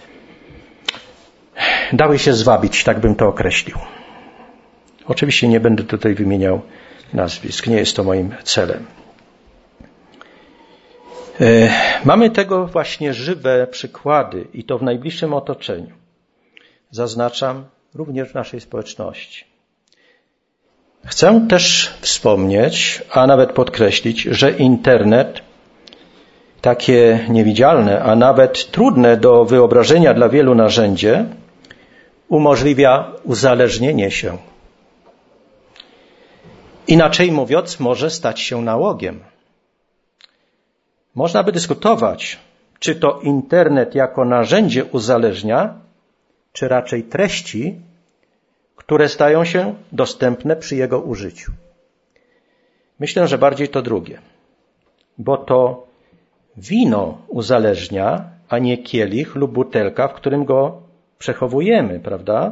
dały się zwabić, tak bym to określił. Oczywiście nie będę tutaj wymieniał nazwisk, nie jest to moim celem. Mamy tego właśnie żywe przykłady i to w najbliższym otoczeniu. Zaznaczam, również w naszej społeczności. Chcę też wspomnieć, a nawet podkreślić, że internet, takie niewidzialne, a nawet trudne do wyobrażenia dla wielu narzędzie, umożliwia uzależnienie się. Inaczej mówiąc, może stać się nałogiem. Można by dyskutować, czy to internet jako narzędzie uzależnia, czy raczej treści, które stają się dostępne przy jego użyciu. Myślę, że bardziej to drugie, bo to wino uzależnia, a nie kielich lub butelka, w którym go przechowujemy, prawda?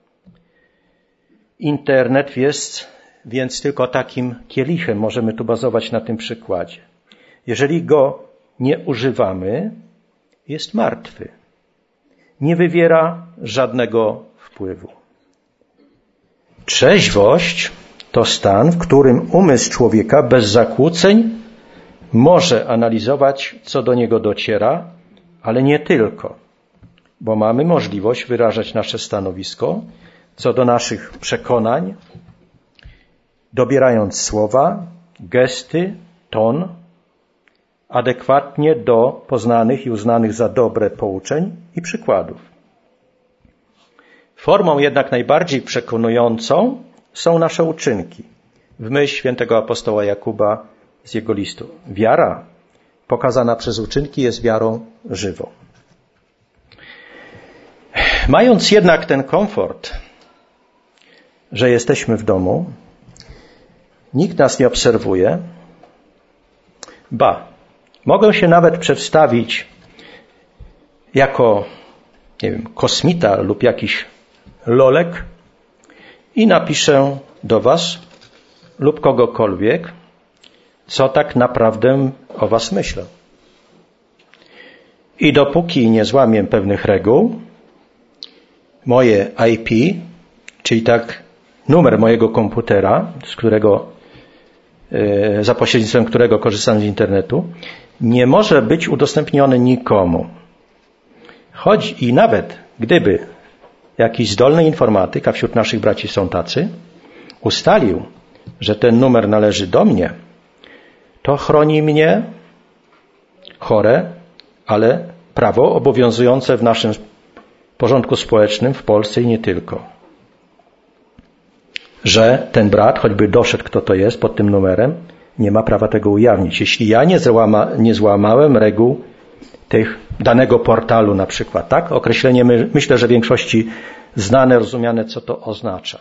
Internet jest więc tylko takim kielichem, możemy tu bazować na tym przykładzie. Jeżeli go nie używamy, jest martwy. Nie wywiera żadnego wpływu. Trzeźwość to stan, w którym umysł człowieka bez zakłóceń może analizować, co do niego dociera, ale nie tylko, bo mamy możliwość wyrażać nasze stanowisko co do naszych przekonań, dobierając słowa, gesty, ton, adekwatnie do poznanych i uznanych za dobre pouczeń i przykładów. Formą jednak najbardziej przekonującą są nasze uczynki. W myśl świętego apostoła Jakuba z jego listu. Wiara pokazana przez uczynki jest wiarą żywą. Mając jednak ten komfort, że jesteśmy w domu, nikt nas nie obserwuje, mogę się nawet przedstawić jako, kosmita lub jakiś lolek i napiszę do was lub kogokolwiek, co tak naprawdę o was myślę. I dopóki nie złamię pewnych reguł, moje IP, czyli numer mojego komputera, z którego, za pośrednictwem którego korzystam z internetu, nie może być udostępniony nikomu. Choć i nawet gdyby jakiś zdolny informatyk, a wśród naszych braci są tacy, ustalił, że ten numer należy do mnie, to chroni mnie chore, ale prawo obowiązujące w naszym porządku społecznym w Polsce i nie tylko. Że ten brat, choćby doszedł kto to jest pod tym numerem, nie ma prawa tego ujawnić. Jeśli ja nie złamałem reguł tych danego portalu na przykład, tak? Określenie myślę, że w większości znane, rozumiane, co to oznacza.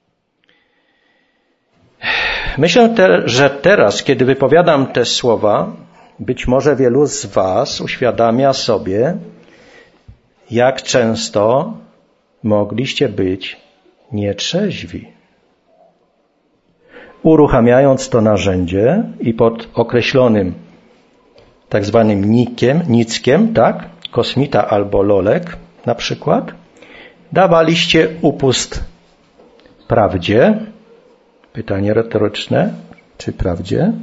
Myślę, że teraz, kiedy wypowiadam te słowa, być może wielu z was uświadamia sobie, jak często mogliście być nietrzeźwi. Uruchamiając to narzędzie i pod określonym tak zwanym nickiem, tak, kosmita albo lolek na przykład, dawaliście upust prawdzie. Pytanie retoryczne, czy prawdzie?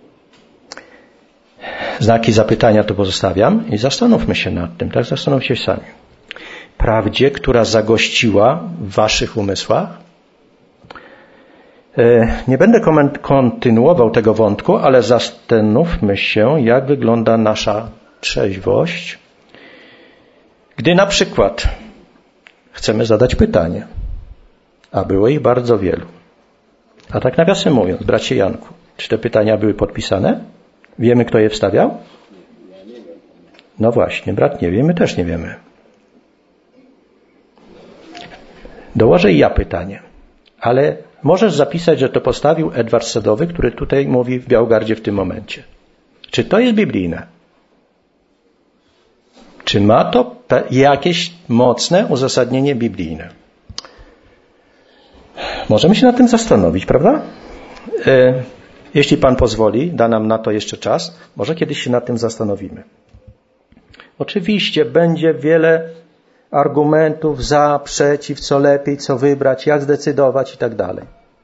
Znaki zapytania to pozostawiam i zastanówmy się nad tym, tak? Zastanówcie się sami. Prawdzie, która zagościła w waszych umysłach. Nie będę kontynuował tego wątku, ale zastanówmy się, jak wygląda nasza trzeźwość, gdy na przykład chcemy zadać pytanie, a było ich bardzo wielu. A tak nawiasem mówiąc, bracie Janku, czy te pytania były podpisane? Wiemy, kto je wstawiał? No właśnie, brat nie wie, my też nie wiemy. Dołożę i ja pytanie, ale możesz zapisać, że to postawił Edward Sadowy, który tutaj mówi w Białogardzie w tym momencie. Czy to jest biblijne? Czy ma to jakieś mocne uzasadnienie biblijne? Możemy się nad tym zastanowić, prawda? Jeśli Pan pozwoli, da nam na to jeszcze czas, może kiedyś się nad tym zastanowimy. Oczywiście będzie wiele argumentów za, przeciw, co lepiej, co wybrać, jak zdecydować i tak dalej.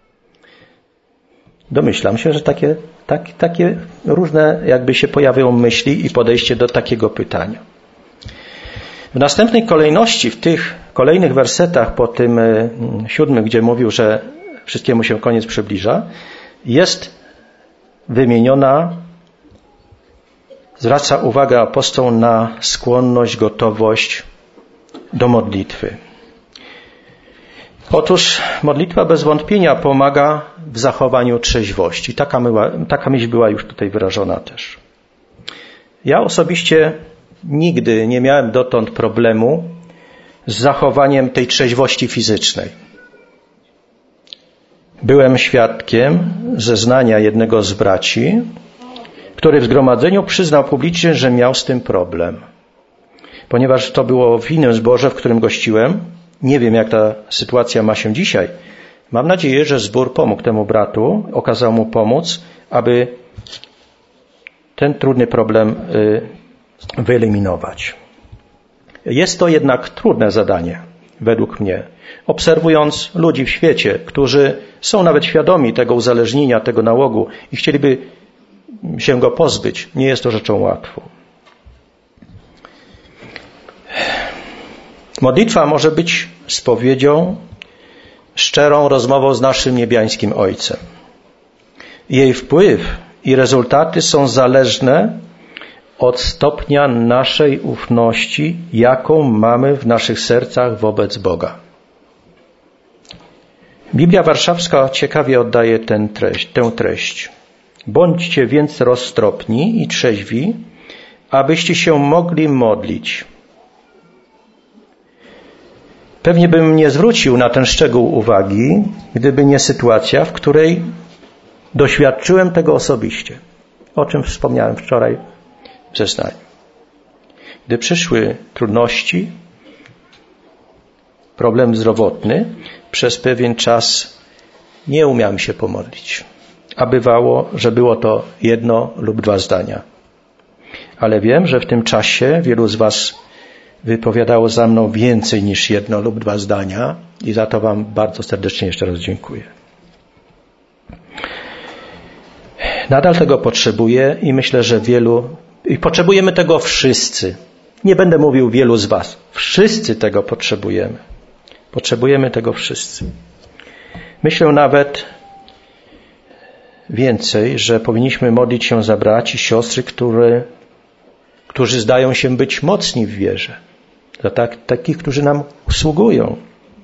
Domyślam się, że takie różne jakby się pojawią myśli i podejście do takiego pytania. W następnej kolejności, w tych kolejnych wersetach po tym 7, gdzie mówił, że wszystkiemu się koniec przybliża, jest wymieniona, zwraca uwagę apostoł na skłonność, gotowość do modlitwy. Otóż modlitwa bez wątpienia pomaga w zachowaniu trzeźwości. Taka myśl była już tutaj wyrażona też. Ja osobiście nigdy nie miałem dotąd problemu z zachowaniem tej trzeźwości fizycznej. Byłem świadkiem zeznania jednego z braci, który w zgromadzeniu przyznał publicznie, że miał z tym problem. Ponieważ to było w innym zborze, w którym gościłem, nie wiem, jak ta sytuacja ma się dzisiaj. Mam nadzieję, że zbór pomógł temu bratu, okazał mu pomóc, aby ten trudny problem wyeliminować. Jest to jednak trudne zadanie, według mnie. Obserwując ludzi w świecie, którzy są nawet świadomi tego uzależnienia, tego nałogu i chcieliby się go pozbyć, nie jest to rzeczą łatwą. Modlitwa może być spowiedzią, szczerą rozmową z naszym niebiańskim Ojcem. Jej wpływ i rezultaty są zależne od stopnia naszej ufności, jaką mamy w naszych sercach wobec Boga. Biblia Warszawska ciekawie oddaje tę treść. Bądźcie więc roztropni i trzeźwi, abyście się mogli modlić. Pewnie bym nie zwrócił na ten szczegół uwagi, gdyby nie sytuacja, w której doświadczyłem tego osobiście, o czym wspomniałem wczoraj w zeznaniu. Gdy przyszły trudności, problem zdrowotny, przez pewien czas nie umiałem się pomodlić. A bywało, że było to 1 lub 2 zdania. Ale wiem, że w tym czasie wielu z was wypowiadało za mną więcej niż 1 lub 2 zdania i za to wam bardzo serdecznie jeszcze raz dziękuję. Nadal tego potrzebuję i myślę, że i potrzebujemy tego wszyscy. Nie będę mówił wielu z was. Wszyscy tego potrzebujemy. Potrzebujemy tego wszyscy. Myślę nawet, więcej, że powinniśmy modlić się za braci, siostry, którzy zdają się być mocni w wierze. Za takich, którzy nam usługują.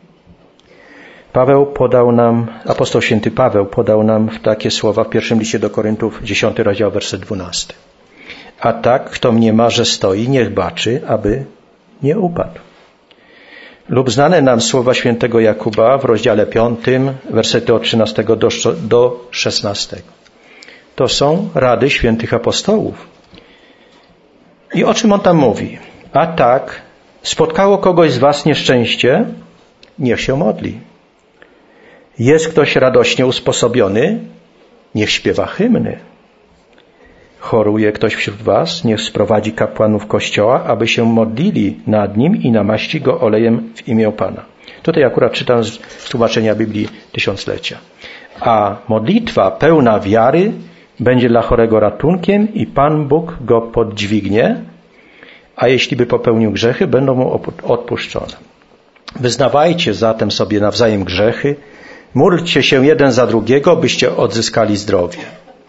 Apostoł święty Paweł podał nam takie słowa w pierwszym liście do Koryntów, 10 rozdział, werset 12. A tak, kto mniema, stoi, niech baczy, aby nie upadł. Lub znane nam słowa świętego Jakuba w rozdziale 5, wersety od 13 do 16. To są rady świętych apostołów. I o czym on tam mówi? A tak, spotkało kogoś z was nieszczęście, niech się modli. Jest ktoś radośnie usposobiony, niech śpiewa hymny. Choruje ktoś wśród was, niech sprowadzi kapłanów kościoła, aby się modlili nad nim i namaści go olejem w imię Pana. Tutaj akurat czytam z tłumaczenia Biblii Tysiąclecia. A modlitwa pełna wiary będzie dla chorego ratunkiem i Pan Bóg go podźwignie, a jeśli by popełnił grzechy, będą mu odpuszczone. Wyznawajcie zatem sobie nawzajem grzechy, módlcie się jeden za drugiego, byście odzyskali zdrowie.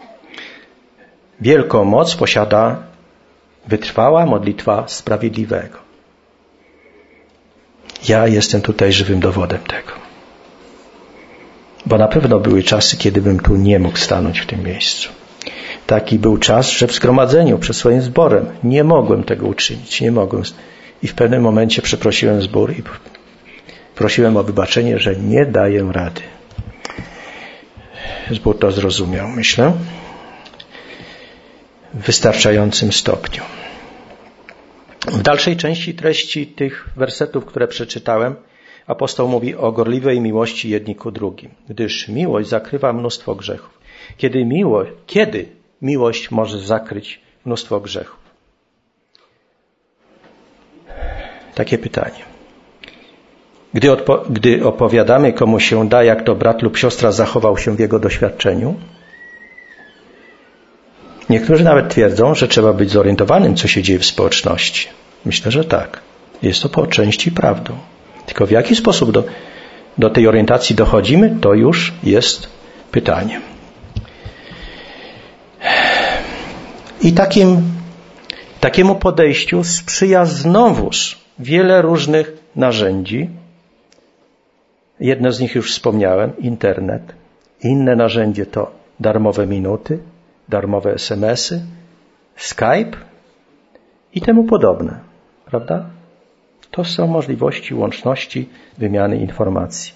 Wielką moc posiada wytrwała modlitwa sprawiedliwego. Ja jestem tutaj żywym dowodem tego. Bo na pewno były czasy, kiedy bym tu nie mógł stanąć w tym miejscu. Taki był czas, że w zgromadzeniu przed swoim zborem nie mogłem tego uczynić. Nie mogłem. I w pewnym momencie przeprosiłem zbór i prosiłem o wybaczenie, że nie daję rady. Zbór to zrozumiał, myślę, w wystarczającym stopniu. W dalszej części treści tych wersetów, które przeczytałem, apostoł mówi o gorliwej miłości jedni ku drugim, gdyż miłość zakrywa mnóstwo grzechów. Kiedy miłość może zakryć mnóstwo grzechów? Takie pytanie. Gdy opowiadamy komu się da, jak to brat lub siostra zachował się w jego doświadczeniu, niektórzy nawet twierdzą, że trzeba być zorientowanym, co się dzieje w społeczności. Myślę, że tak. Jest to po części prawdą. Tylko w jaki sposób do tej orientacji dochodzimy, to już jest pytaniem. I takiemu podejściu sprzyja znowuż wiele różnych narzędzi. Jedno z nich już wspomniałem, internet. Inne narzędzie to darmowe minuty, darmowe SMS-y, Skype i temu podobne. Prawda? To są możliwości łączności, wymiany informacji.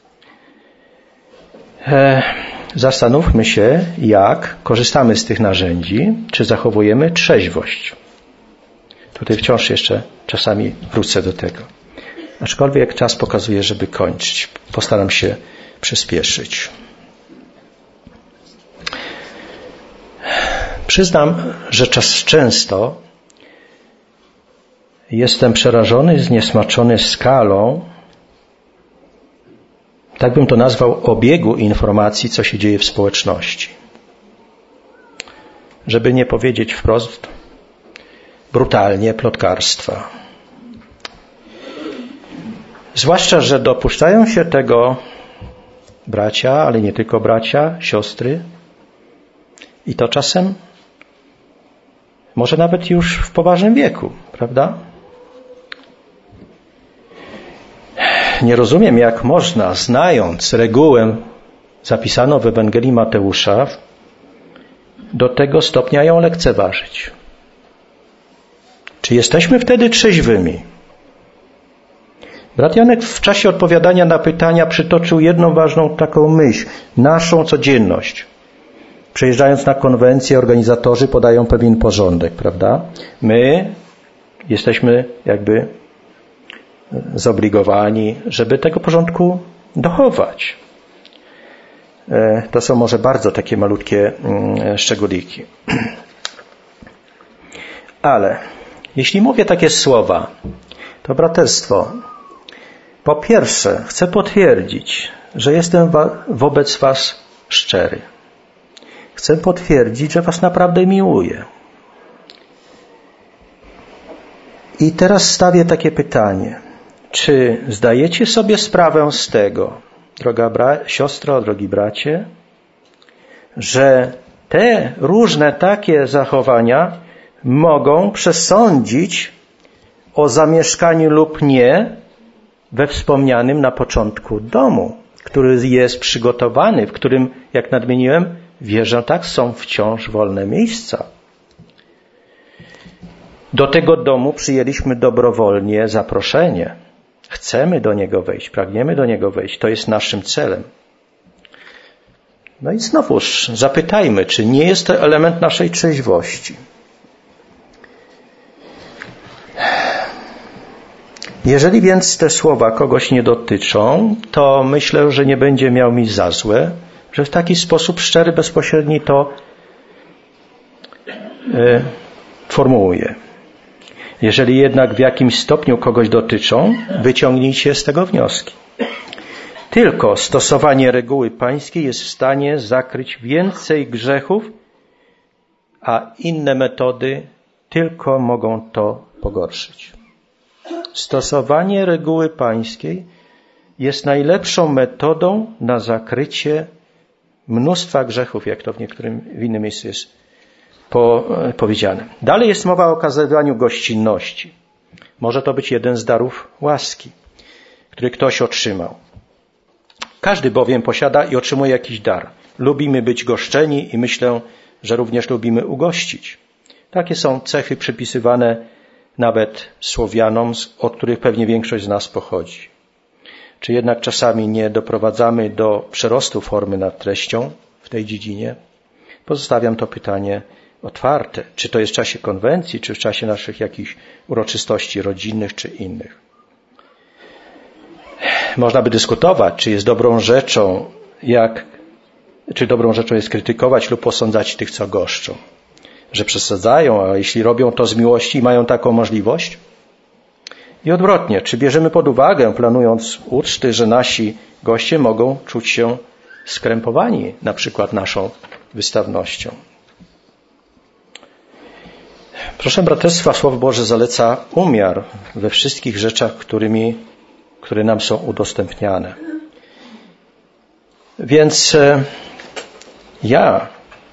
Zastanówmy się, jak korzystamy z tych narzędzi, czy zachowujemy trzeźwość. Tutaj wciąż jeszcze czasami wrócę do tego. Aczkolwiek czas pokazuje, żeby kończyć. Postaram się przyspieszyć. Przyznam, że często jestem przerażony, zniesmaczony skalą, tak bym to nazwał, obiegu informacji, co się dzieje w społeczności. Żeby nie powiedzieć wprost, brutalnie, plotkarstwa. Zwłaszcza, że dopuszczają się tego bracia, ale nie tylko bracia, siostry. I to czasem może nawet już w poważnym wieku, prawda? Nie rozumiem, jak można, znając regułę zapisaną w Ewangelii Mateusza, do tego stopnia ją lekceważyć. Czy jesteśmy wtedy trzeźwymi? Brat Janek w czasie odpowiadania na pytania przytoczył jedną ważną taką myśl, naszą codzienność. Przyjeżdżając na konwencję, organizatorzy podają pewien porządek, prawda? My jesteśmy jakby zobligowani, żeby tego porządku dochować. To są może bardzo takie malutkie szczególiki. Ale jeśli mówię takie słowa, to braterstwo, po pierwsze chcę potwierdzić, że jestem wobec was szczery. Chcę potwierdzić, że was naprawdę miłuję. I teraz stawię takie pytanie. Czy zdajecie sobie sprawę z tego, droga siostro, drogi bracie, że te różne takie zachowania mogą przesądzić o zamieszkaniu lub nie we wspomnianym na początku domu, który jest przygotowany, w którym, jak nadmieniłem, wierzę, tak, są wciąż wolne miejsca. Do tego domu przyjęliśmy dobrowolnie zaproszenie. Chcemy do niego wejść, pragniemy do niego wejść. To jest naszym celem. No i znowuż zapytajmy, czy nie jest to element naszej trzeźwości. Jeżeli więc te słowa kogoś nie dotyczą, to myślę, że nie będzie miał mi za złe, że w taki sposób szczery, bezpośredni to formułuję. Jeżeli jednak w jakimś stopniu kogoś dotyczą, wyciągnijcie z tego wnioski. Tylko stosowanie reguły pańskiej jest w stanie zakryć więcej grzechów, a inne metody tylko mogą to pogorszyć. Stosowanie reguły pańskiej jest najlepszą metodą na zakrycie mnóstwa grzechów, jak to w innym miejscu jest powiedziane. Dalej jest mowa o okazywaniu gościnności. Może to być jeden z darów łaski, który ktoś otrzymał. Każdy bowiem posiada i otrzymuje jakiś dar. Lubimy być goszczeni i myślę, że również lubimy ugościć. Takie są cechy przypisywane nawet Słowianom, od których pewnie większość z nas pochodzi. Czy jednak czasami nie doprowadzamy do przerostu formy nad treścią w tej dziedzinie? Pozostawiam to pytanie otwarte. Czy to jest w czasie konwencji, czy w czasie naszych jakichś uroczystości rodzinnych, czy innych. Można by dyskutować, czy jest dobrą rzeczą, czy dobrą rzeczą jest krytykować lub osądzać tych, co goszczą. Że przesadzają, a jeśli robią to z miłości i mają taką możliwość? I odwrotnie, czy bierzemy pod uwagę, planując uczty, że nasi goście mogą czuć się skrępowani, na przykład naszą wystawnością? Proszę braterstwa, Słowo Boże zaleca umiar we wszystkich rzeczach, które nam są udostępniane. Więc ja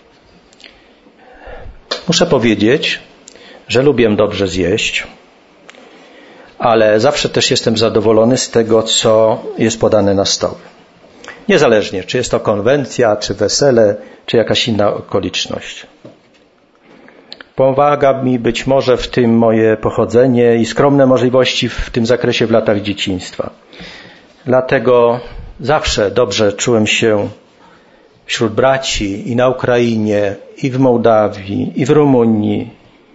muszę powiedzieć, że lubię dobrze zjeść, ale zawsze też jestem zadowolony z tego, co jest podane na stoły. Niezależnie, czy jest to konwencja, czy wesele, czy jakaś inna okoliczność. Pomaga mi być może w tym moje pochodzenie i skromne możliwości w tym zakresie w latach dzieciństwa. Dlatego zawsze dobrze czułem się wśród braci i na Ukrainie, i w Mołdawii, i w Rumunii.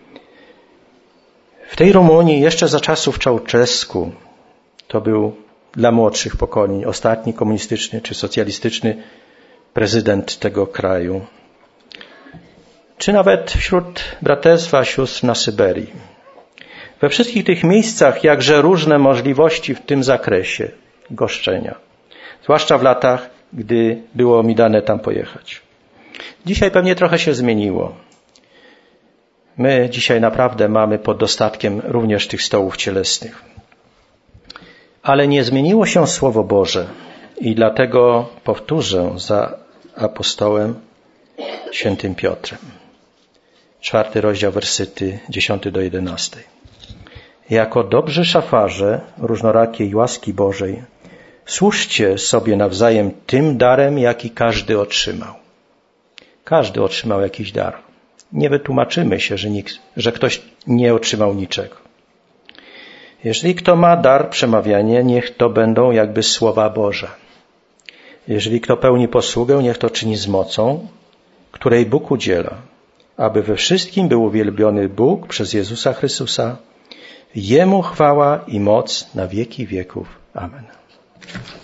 W tej Rumunii jeszcze za czasów Ceaușescu, to był dla młodszych pokoleń ostatni komunistyczny czy socjalistyczny prezydent tego kraju. Czy nawet wśród braterstwa sióstr na Syberii. We wszystkich tych miejscach jakże różne możliwości w tym zakresie goszczenia. Zwłaszcza w latach, gdy było mi dane tam pojechać. Dzisiaj pewnie trochę się zmieniło. My dzisiaj naprawdę mamy pod dostatkiem również tych stołów cielesnych. Ale nie zmieniło się Słowo Boże i dlatego powtórzę za apostołem świętym Piotrem. 4 rozdział, wersety 10 do 11. Jako dobrzy szafarze różnorakiej łaski Bożej służcie sobie nawzajem tym darem, jaki każdy otrzymał. Każdy otrzymał jakiś dar. Nie wytłumaczymy się, że ktoś nie otrzymał niczego. Jeżeli kto ma dar przemawiania, niech to będą jakby słowa Boże. Jeżeli kto pełni posługę, niech to czyni z mocą, której Bóg udziela, aby we wszystkim był uwielbiony Bóg przez Jezusa Chrystusa. Jemu chwała i moc na wieki wieków. Amen.